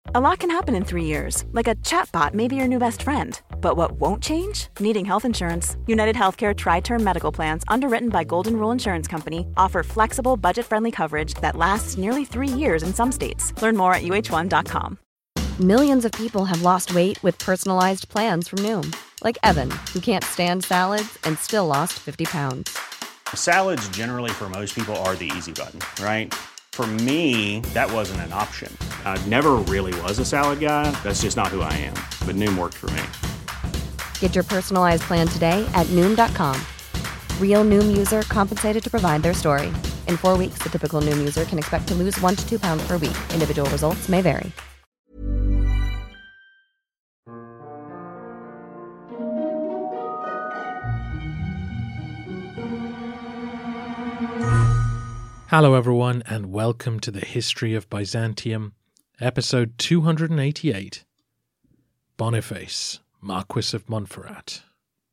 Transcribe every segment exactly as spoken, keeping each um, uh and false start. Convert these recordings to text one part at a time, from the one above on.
A lot can happen in three years, like a chatbot may be your new best friend. But what won't change? Needing health insurance. United Healthcare Tri-Term Medical Plans, underwritten by Golden Rule Insurance Company, offer flexible, budget-friendly coverage that lasts nearly three years in some states. Learn more at U H one dot com. Millions of people have lost weight with personalized plans from Noom. Like Evan, who can't stand salads and still lost fifty pounds. Salads generally for most people are the easy button, right? For me, that wasn't an option. I never really was a salad guy. That's just not who I am. But Noom worked for me. Get your personalized plan today at Noom dot com. Real Noom user compensated to provide their story. In four weeks, the typical Noom user can expect to lose one to two pounds per week. Individual results may vary. Hello everyone, and welcome to the History of Byzantium, episode two hundred eighty-eight, Boniface, Marquis of Montferrat.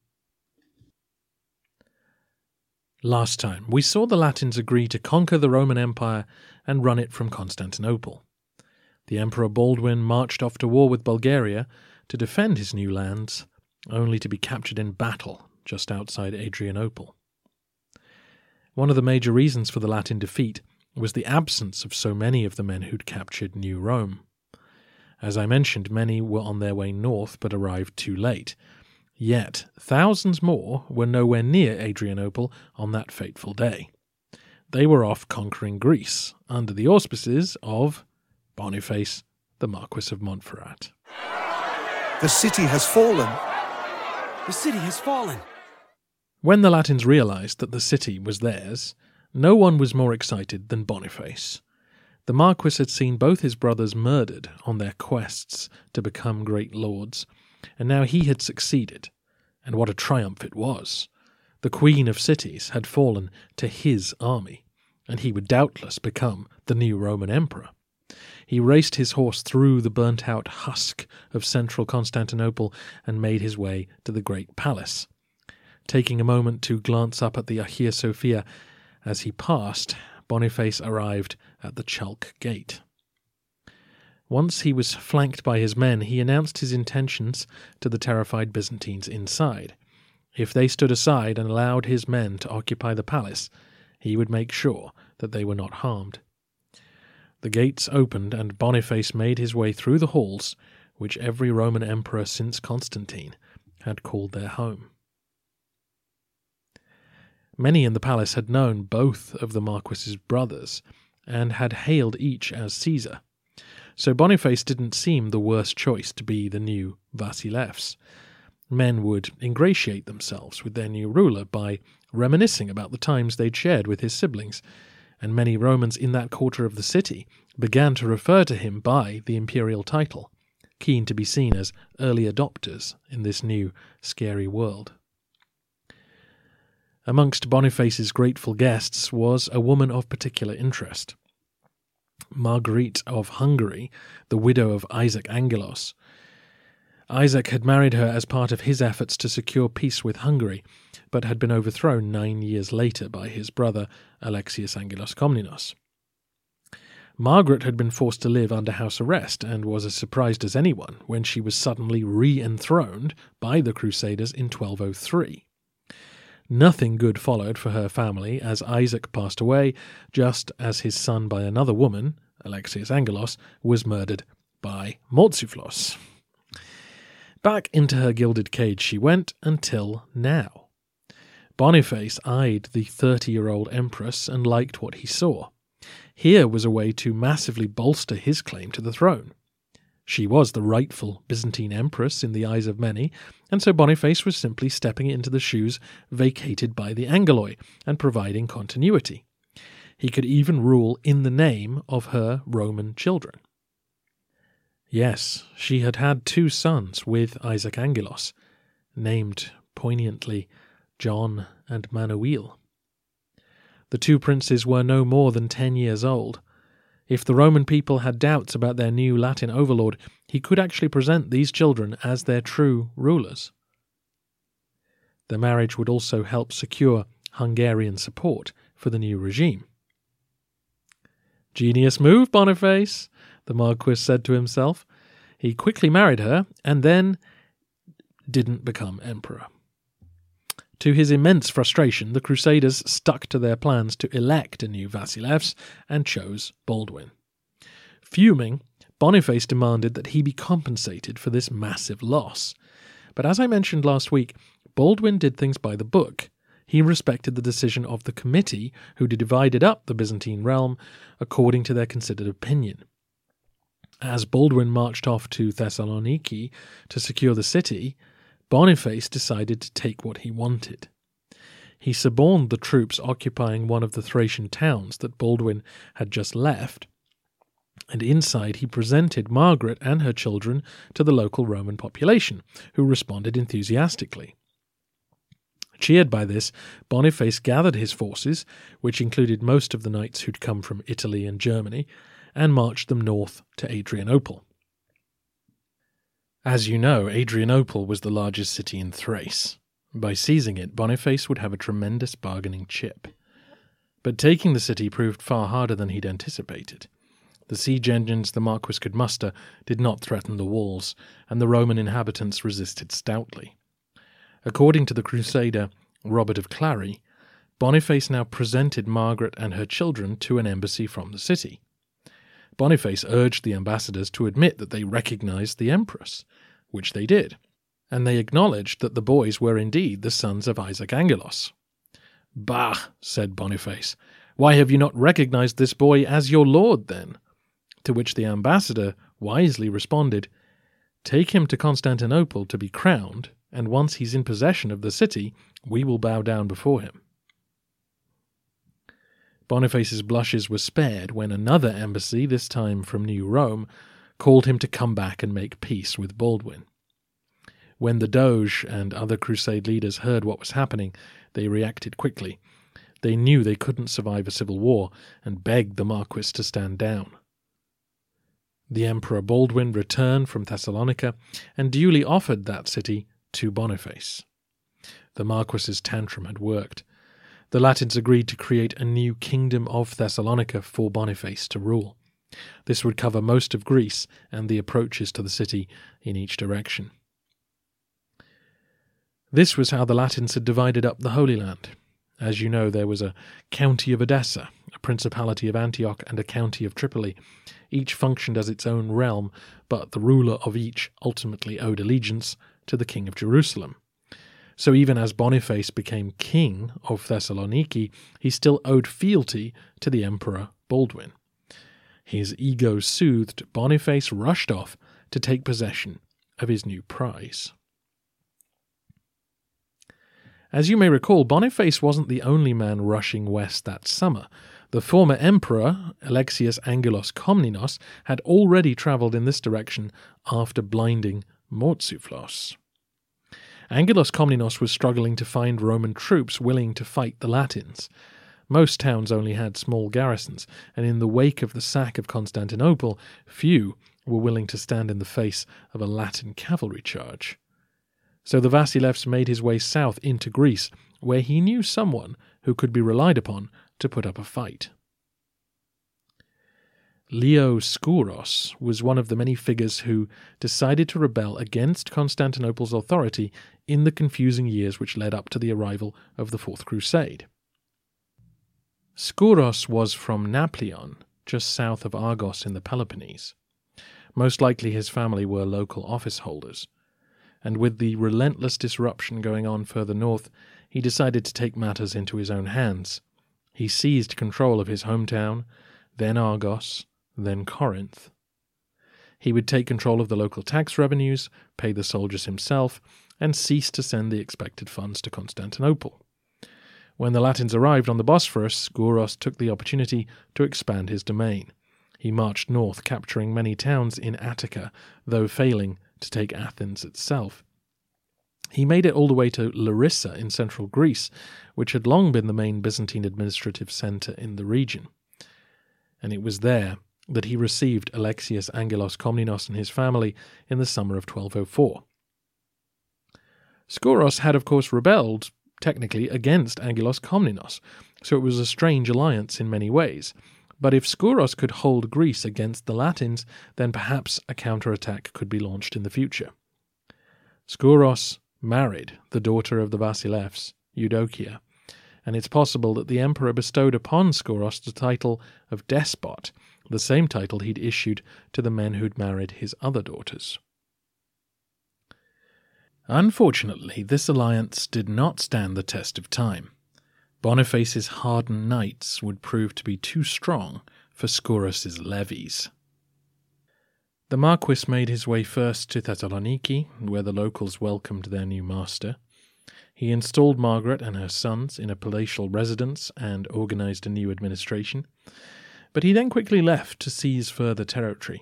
Last time, we saw the Latins agree to conquer the Roman Empire and run it from Constantinople. The Emperor Baldwin marched off to war with Bulgaria to defend his new lands, only to be captured in battle just outside Adrianople. One of the major reasons for the Latin defeat was the absence of so many of the men who'd captured New Rome. As I mentioned, many were on their way north but arrived too late. Yet, thousands more were nowhere near Adrianople on that fateful day. They were off conquering Greece, under the auspices of Boniface, the Marquis of Montferrat. The city has fallen. The city has fallen. When the Latins realized that the city was theirs, no one was more excited than Boniface. The Marquis had seen both his brothers murdered on their quests to become great lords, and now he had succeeded, and what a triumph it was. The Queen of Cities had fallen to his army, and he would doubtless become the new Roman Emperor. He raced his horse through the burnt-out husk of central Constantinople and made his way to the great palace. Taking a moment to glance up at the Hagia Sophia as he passed, Boniface arrived at the Chalk Gate. Once he was flanked by his men, he announced his intentions to the terrified Byzantines inside. If they stood aside and allowed his men to occupy the palace, he would make sure that they were not harmed. The gates opened, and Boniface made his way through the halls, which every Roman emperor since Constantine had called their home. Many in the palace had known both of the Marquis's brothers, and had hailed each as Caesar, so Boniface didn't seem the worst choice to be the new Vasilevs. Men would ingratiate themselves with their new ruler by reminiscing about the times they'd shared with his siblings, and many Romans in that quarter of the city began to refer to him by the imperial title, keen to be seen as early adopters in this new, scary world. Amongst Boniface's grateful guests was a woman of particular interest. Marguerite of Hungary, the widow of Isaac Angelos. Isaac had married her as part of his efforts to secure peace with Hungary, but had been overthrown nine years later by his brother Alexius Angelos Komnenos. Margaret had been forced to live under house arrest and was as surprised as anyone when she was suddenly re-enthroned by the Crusaders in twelve oh three. Nothing good followed for her family as Isaac passed away, just as his son by another woman, Alexius Angelos, was murdered by Mourtzouphlos. Back into her gilded cage she went until now. Boniface eyed the thirty-year-old empress and liked what he saw. Here was a way to massively bolster his claim to the throne. She was the rightful Byzantine empress in the eyes of many, and so Boniface was simply stepping into the shoes vacated by the Angeloi and providing continuity. He could even rule in the name of her Roman children. Yes, she had had two sons with Isaac Angelos, named poignantly John and Manuel. The two princes were no more than ten years old. If the Roman people had doubts about their new Latin overlord, he could actually present these children as their true rulers. The marriage would also help secure Hungarian support for the new regime. Genius move, Boniface! the Marquis said to himself. He quickly married her and then didn't become emperor. To his immense frustration, the Crusaders stuck to their plans to elect a new Vasilevs and chose Baldwin. Fuming, Boniface demanded that he be compensated for this massive loss. But as I mentioned last week, Baldwin did things by the book. He respected the decision of the committee, who divided up the Byzantine realm according to their considered opinion. As Baldwin marched off to Thessaloniki to secure the city, Boniface decided to take what he wanted. He suborned the troops occupying one of the Thracian towns that Baldwin had just left, and inside he presented Margaret and her children to the local Roman population, who responded enthusiastically. Cheered by this, Boniface gathered his forces, which included most of the knights who'd come from Italy and Germany, and marched them north to Adrianople. As you know, Adrianople was the largest city in Thrace. By seizing it, Boniface would have a tremendous bargaining chip. But taking the city proved far harder than he'd anticipated. The siege engines the Marquis could muster did not threaten the walls, and the Roman inhabitants resisted stoutly. According to the Crusader Robert of Clary, Boniface now presented Margaret and her children to an embassy from the city. Boniface urged the ambassadors to admit that they recognized the empress, which they did, and they acknowledged that the boys were indeed the sons of Isaac Angelos. "Bah," said Boniface, "why have you not recognized this boy as your lord, then?" To which the ambassador wisely responded, "Take him to Constantinople to be crowned, and once he's in possession of the city, we will bow down before him." Boniface's blushes were spared when another embassy, this time from New Rome, called him to come back and make peace with Baldwin. When the Doge and other crusade leaders heard what was happening, they reacted quickly. They knew they couldn't survive a civil war and begged the Marquis to stand down. The Emperor Baldwin returned from Thessalonica and duly offered that city to Boniface. The Marquis's tantrum had worked. The Latins agreed to create a new kingdom of Thessalonica for Boniface to rule. This would cover most of Greece and the approaches to the city in each direction. This was how the Latins had divided up the Holy Land. As you know, there was a county of Edessa, a principality of Antioch, and a county of Tripoli. Each functioned as its own realm, but the ruler of each ultimately owed allegiance to the king of Jerusalem. So even as Boniface became king of Thessaloniki, he still owed fealty to the emperor Baldwin. His ego soothed, Boniface rushed off to take possession of his new prize. As you may recall, Boniface wasn't the only man rushing west that summer. The former emperor, Alexius Angelos Komnenos, had already travelled in this direction after blinding Mourtzouphlos. Angelos Komnenos was struggling to find Roman troops willing to fight the Latins. Most towns only had small garrisons, and in the wake of the sack of Constantinople, few were willing to stand in the face of a Latin cavalry charge. So the Vasilevs made his way south into Greece, where he knew someone who could be relied upon to put up a fight. Leo Skouros was one of the many figures who decided to rebel against Constantinople's authority in the confusing years which led up to the arrival of the Fourth Crusade. Skouros was from Naplion, just south of Argos in the Peloponnese. Most likely his family were local office holders, and with the relentless disruption going on further north, he decided to take matters into his own hands. He seized control of his hometown, then Argos, then Corinth. He would take control of the local tax revenues, pay the soldiers himself, and cease to send the expected funds to Constantinople. When the Latins arrived on the Bosphorus, Skouros took the opportunity to expand his domain. He marched north, capturing many towns in Attica, though failing to take Athens itself. He made it all the way to Larissa in central Greece, which had long been the main Byzantine administrative centre in the region. And it was there that he received Alexius Angelos Komnenos and his family in the summer of twelve oh four. Skouros had, of course, rebelled, technically, against Angelos Komnenos, so it was a strange alliance in many ways. But if Skouros could hold Greece against the Latins, then perhaps a counterattack could be launched in the future. Skouros married the daughter of the Vasilevs, Eudokia, and it's possible that the emperor bestowed upon Skouros the title of despot, the same title he'd issued to the men who'd married his other daughters. Unfortunately, this alliance did not stand the test of time. Boniface's hardened knights would prove to be too strong for Skouros's levies. The Marquis made his way first to Thessaloniki, where the locals welcomed their new master. He installed Margaret and her sons in a palatial residence and organized a new administration, but he then quickly left to seize further territory.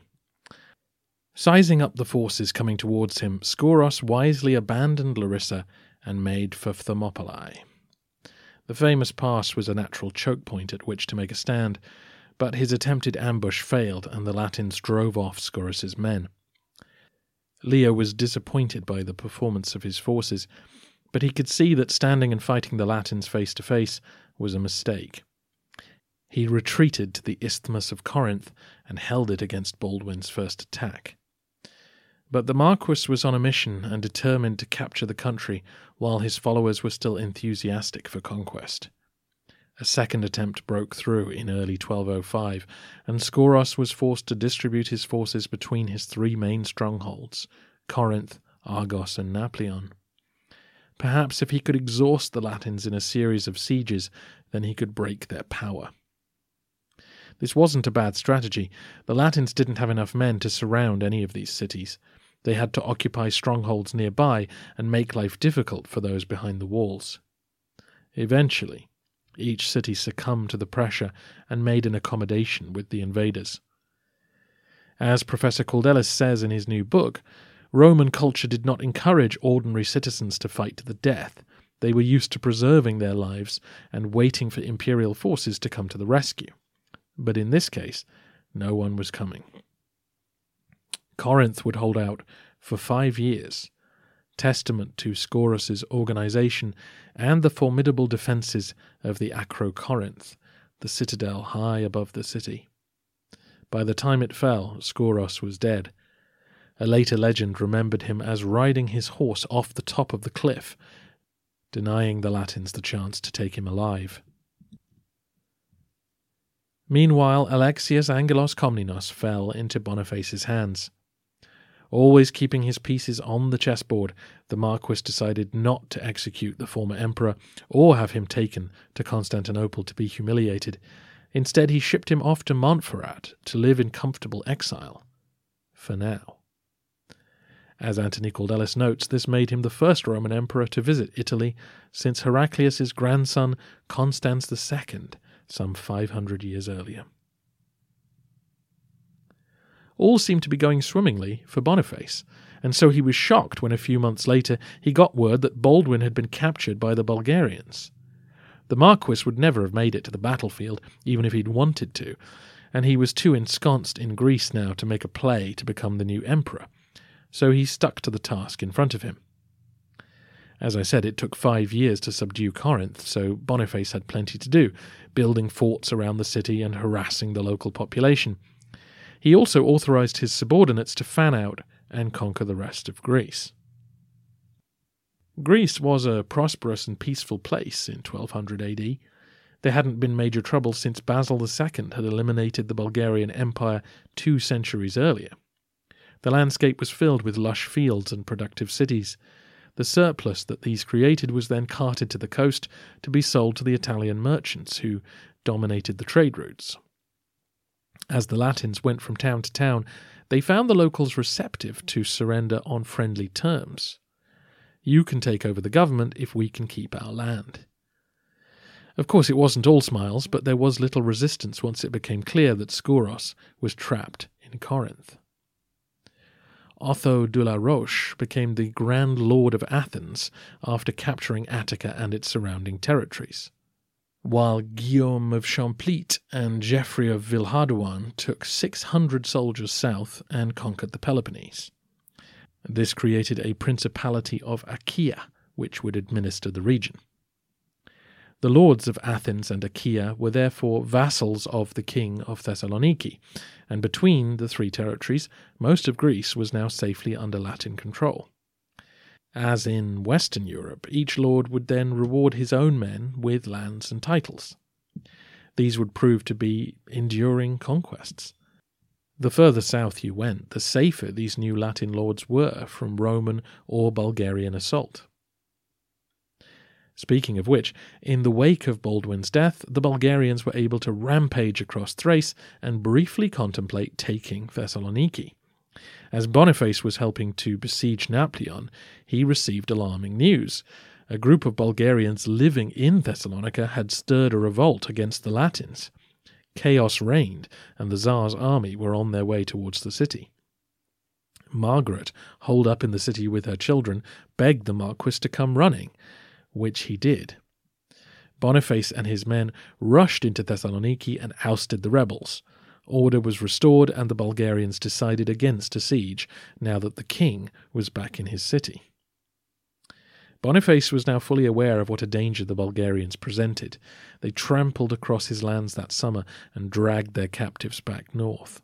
Sizing up the forces coming towards him, Skouros wisely abandoned Larissa and made for Thermopylae. The famous pass was a natural choke point at which to make a stand, but his attempted ambush failed and the Latins drove off Skouros's men. Leo was disappointed by the performance of his forces, but he could see that standing and fighting the Latins face to face was a mistake. He retreated to the Isthmus of Corinth and held it against Baldwin's first attack. But the Marquis was on a mission and determined to capture the country while his followers were still enthusiastic for conquest. A second attempt broke through in early twelve oh five, and Skouros was forced to distribute his forces between his three main strongholds, Corinth, Argos, and Naplion. Perhaps if he could exhaust the Latins in a series of sieges, then he could break their power. This wasn't a bad strategy. The Latins didn't have enough men to surround any of these cities. They had to occupy strongholds nearby and make life difficult for those behind the walls. Eventually, each city succumbed to the pressure and made an accommodation with the invaders. As Professor Caldelis says in his new book, Roman culture did not encourage ordinary citizens to fight to the death. They were used to preserving their lives and waiting for imperial forces to come to the rescue. But in this case, no one was coming. Corinth would hold out for five years, testament to Skouros's organization and the formidable defences of the Acrocorinth, the citadel high above the city. By the time it fell, Skouros was dead. A later legend remembered him as riding his horse off the top of the cliff, denying the Latins the chance to take him alive. Meanwhile, Alexius Angelos Komnenos fell into Boniface's hands. Always keeping his pieces on the chessboard, the Marquis decided not to execute the former emperor or have him taken to Constantinople to be humiliated. Instead, he shipped him off to Montferrat to live in comfortable exile. For now. As Antony Caldelis notes, this made him the first Roman emperor to visit Italy since Heraclius's grandson Constans the Second, some five hundred years earlier. All seemed to be going swimmingly for Boniface, and so he was shocked when a few months later he got word that Baldwin had been captured by the Bulgarians. The Marquis would never have made it to the battlefield, even if he'd wanted to, and he was too ensconced in Greece now to make a play to become the new emperor, so he stuck to the task in front of him. As I said, it took five years to subdue Corinth, so Boniface had plenty to do, building forts around the city and harassing the local population. He also authorized his subordinates to fan out and conquer the rest of Greece. Greece was a prosperous and peaceful place in twelve hundred A D. There hadn't been major trouble since Basil the Second had eliminated the Bulgarian Empire two centuries earlier. The landscape was filled with lush fields and productive cities. The surplus that these created was then carted to the coast to be sold to the Italian merchants who dominated the trade routes. As the Latins went from town to town, they found the locals receptive to surrender on friendly terms. You can take over the government if we can keep our land. Of course, it wasn't all smiles, but there was little resistance once it became clear that Skouros was trapped in Corinth. Otho de la Roche became the Grand Lord of Athens after capturing Attica and its surrounding territories, while Guillaume of Champlitte and Geoffrey of Villehardouin took six hundred soldiers south and conquered the Peloponnese. This created a Principality of Achaia, which would administer the region. The lords of Athens and Achaea were therefore vassals of the king of Thessaloniki, and between the three territories, most of Greece was now safely under Latin control. As in Western Europe, each lord would then reward his own men with lands and titles. These would prove to be enduring conquests. The further south you went, the safer these new Latin lords were from Roman or Bulgarian assault. Speaking of which, in the wake of Baldwin's death, the Bulgarians were able to rampage across Thrace and briefly contemplate taking Thessaloniki. As Boniface was helping to besiege Nauplion, he received alarming news. A group of Bulgarians living in Thessalonica had stirred a revolt against the Latins. Chaos reigned, and the Tsar's army were on their way towards the city. Margaret, holed up in the city with her children, begged the Marquis to come running, which he did. Boniface and his men rushed into Thessaloniki and ousted the rebels. Order was restored, and the Bulgarians decided against a siege, now that the king was back in his city. Boniface was now fully aware of what a danger the Bulgarians presented. They trampled across his lands that summer and dragged their captives back north.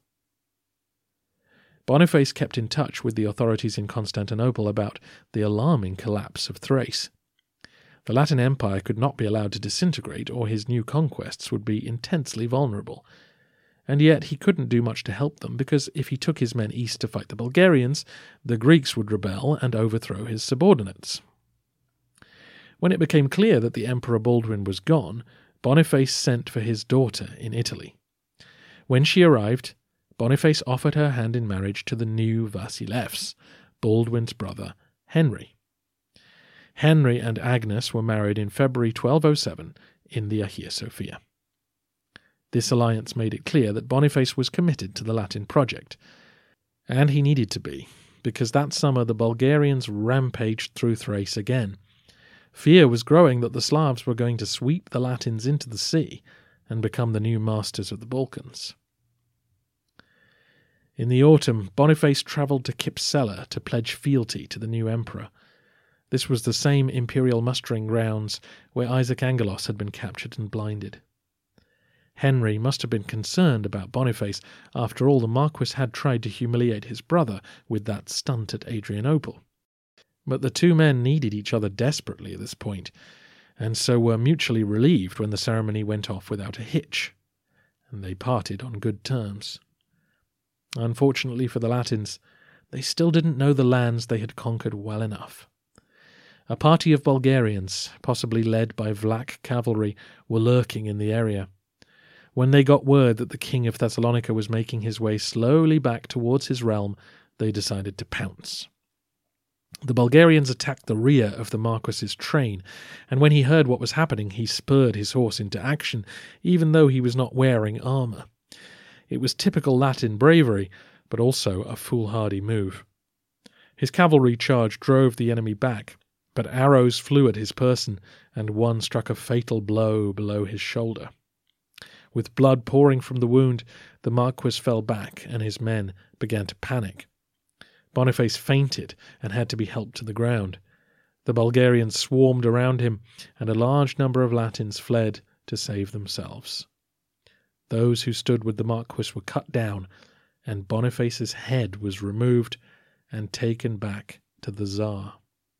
Boniface kept in touch with the authorities in Constantinople about the alarming collapse of Thrace. The Latin Empire could not be allowed to disintegrate, or his new conquests would be intensely vulnerable. And yet he couldn't do much to help them, because if he took his men east to fight the Bulgarians, the Greeks would rebel and overthrow his subordinates. When it became clear that the Emperor Baldwin was gone, Boniface sent for his daughter in Italy. When she arrived, Boniface offered her hand in marriage to the new Vasilevs, Baldwin's brother Henry. Henry and Agnes were married in February twelve oh seven in the Hagia Sophia. This alliance made it clear that Boniface was committed to the Latin project. And he needed to be, because that summer the Bulgarians rampaged through Thrace again. Fear was growing that the Slavs were going to sweep the Latins into the sea and become the new masters of the Balkans. In the autumn, Boniface travelled to Kipsela to pledge fealty to the new emperor. This was the same imperial mustering grounds where Isaac Angelos had been captured and blinded. Henry must have been concerned about Boniface. After all, the Marquis had tried to humiliate his brother with that stunt at Adrianople. But the two men needed each other desperately at this point, and so were mutually relieved when the ceremony went off without a hitch, and they parted on good terms. Unfortunately for the Latins, they still didn't know the lands they had conquered well enough. A party of Bulgarians, possibly led by Vlach cavalry, were lurking in the area. When they got word that the king of Thessalonica was making his way slowly back towards his realm, they decided to pounce. The Bulgarians attacked the rear of the Marquis's train, and when he heard what was happening, he spurred his horse into action, even though he was not wearing armour. It was typical Latin bravery, but also a foolhardy move. His cavalry charge drove the enemy back, but arrows flew at his person, and one struck a fatal blow below his shoulder. With blood pouring from the wound, the Marquis fell back, and his men began to panic. Boniface fainted and had to be helped to the ground. The Bulgarians swarmed around him, and a large number of Latins fled to save themselves. Those who stood with the Marquis were cut down, and Boniface's head was removed and taken back to the Tsar.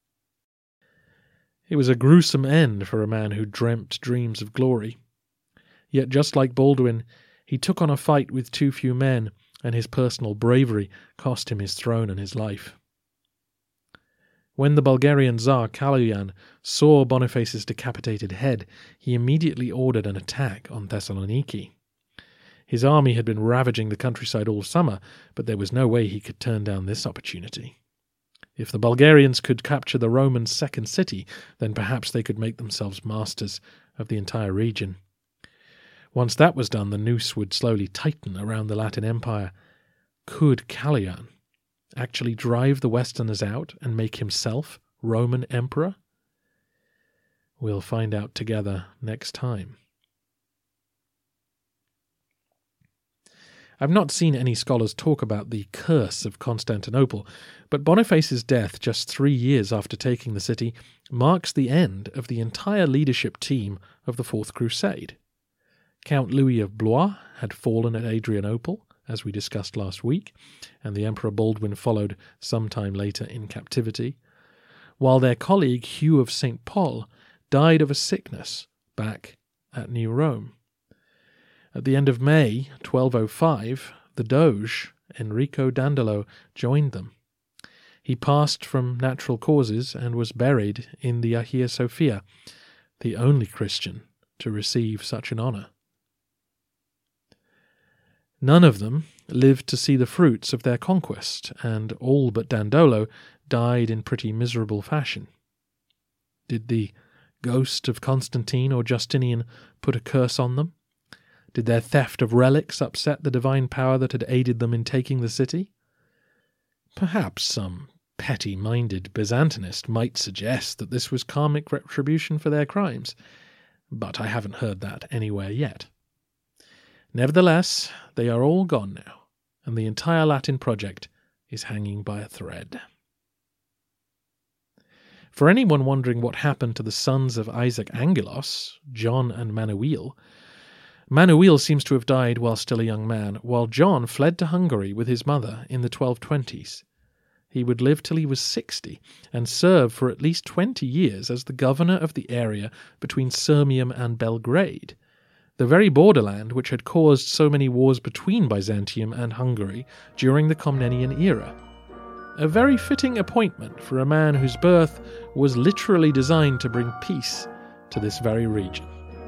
It was a gruesome end for a man who dreamt dreams of glory. Yet just like Baldwin, he took on a fight with too few men, and his personal bravery cost him his throne and his life. When the Bulgarian Tsar Kaloyan saw Boniface's decapitated head, he immediately ordered an attack on Thessaloniki. His army had been ravaging the countryside all summer, but there was no way he could turn down this opportunity. If the Bulgarians could capture the Roman second city, then perhaps they could make themselves masters of the entire region. Once that was done, the noose would slowly tighten around the Latin Empire. Could Kaloyan actually drive the Westerners out and make himself Roman emperor? We'll find out together next time. I've not seen any scholars talk about the curse of Constantinople, but Boniface's death just three years after taking the city marks the end of the entire leadership team of the Fourth Crusade. Count Louis of Blois had fallen at Adrianople, as we discussed last week, and the Emperor Baldwin followed some time later in captivity, while their colleague Hugh of Saint Pol died of a sickness back at New Rome. At the end of May twelve oh five, the Doge, Enrico Dandolo, joined them. He passed from natural causes and was buried in the Hagia Sophia, the only Christian to receive such an honour. None of them lived to see the fruits of their conquest, and all but Dandolo died in pretty miserable fashion. Did the ghost of Constantine or Justinian put a curse on them? Did their theft of relics upset the divine power that had aided them in taking the city? Perhaps some petty-minded Byzantinist might suggest that this was karmic retribution for their crimes, but I haven't heard that anywhere yet. Nevertheless, they are all gone now, and the entire Latin project is hanging by a thread. For anyone wondering what happened to the sons of Isaac Angelos, John and Manuel, Manuel seems to have died while still a young man, while John fled to Hungary with his mother in the twelve twenties. He would live till he was sixty, and serve for at least twenty years as the governor of the area between Sirmium and Belgrade, the very borderland which had caused so many wars between Byzantium and Hungary during the Komnenian era. A very fitting appointment for a man whose birth was literally designed to bring peace to this very region.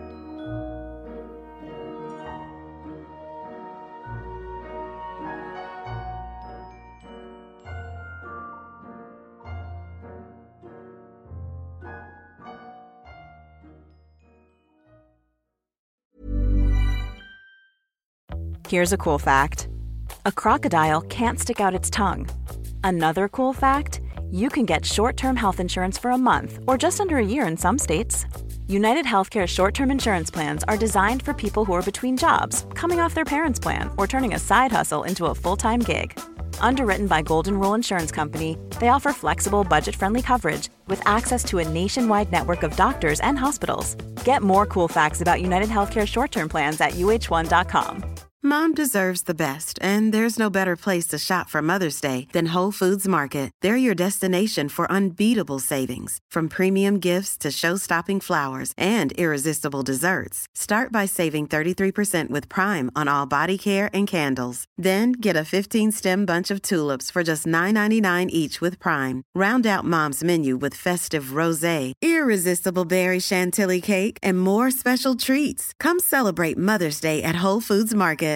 Here's a cool fact. A crocodile can't stick out its tongue. Another cool fact, you can get short-term health insurance for a month or just under a year in some states. United Healthcare short-term insurance plans are designed for people who are between jobs, coming off their parents' plan, or turning a side hustle into a full-time gig. Underwritten by Golden Rule Insurance Company, they offer flexible, budget-friendly coverage with access to a nationwide network of doctors and hospitals. Get more cool facts about United Healthcare short-term plans at U H one dot com. Mom deserves the best, and there's no better place to shop for Mother's Day than Whole Foods Market. They're your destination for unbeatable savings, from premium gifts to show-stopping flowers and irresistible desserts. Start by saving thirty-three percent with Prime on all body care and candles. Then get a fifteen-stem bunch of tulips for just nine ninety-nine each with Prime. Round out Mom's menu with festive rosé, irresistible berry chantilly cake, and more special treats. Come celebrate Mother's Day at Whole Foods Market.